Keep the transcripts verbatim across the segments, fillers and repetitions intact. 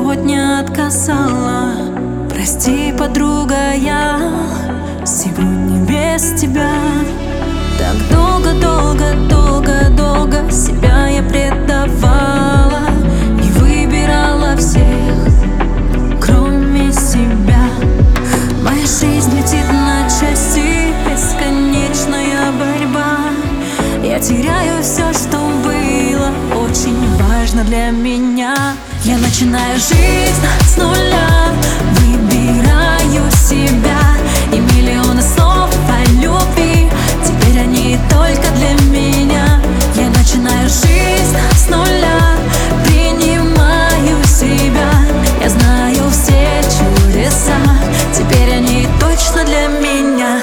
сегодня отказала. Прости, подруга, я сегодня без тебя. Так долго, долго, долго, долго себя я предавала и выбирала всех, кроме себя. Моя жизнь летит на части, бесконечная борьба. Я теряю все, что было очень важно для меня. Я начинаю жизнь с нуля, выбираю себя. И миллионы слов о любви, теперь они только для меня. Я начинаю жизнь с нуля, принимаю себя. Я знаю все чудеса, теперь они точно для меня.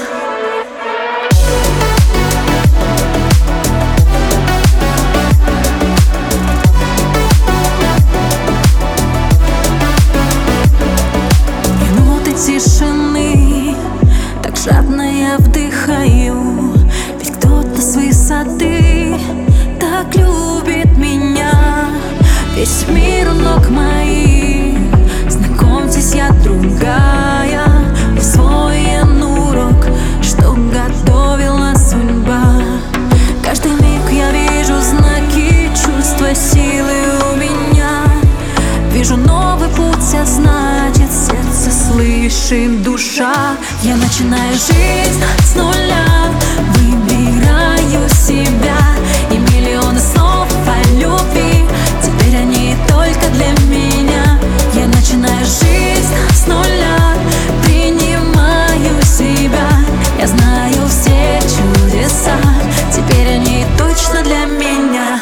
Тишины, так жадно я вдыхаю, ведь кто-то с высоты так любит меня. Весь мир у ног моих, знакомьтесь, я другая. Усвоен урок, что готовила судьба. Каждый миг я вижу знаки, чувства силы у меня. Вижу новый путь, а значит сердце слышит душа. Я начинаю жизнь с нуля, выбираю себя. И миллионы слов о любви, теперь они только для меня. Я начинаю жизнь с нуля, принимаю себя. Я знаю все чудеса, теперь они точно для меня.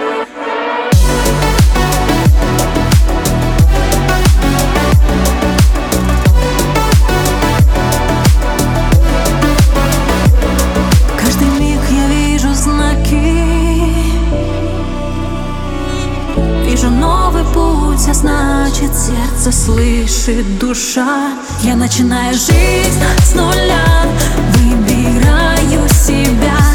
Вижу новый путь, а значит сердце слышит душа. Я начинаю жизнь с нуля, выбираю себя.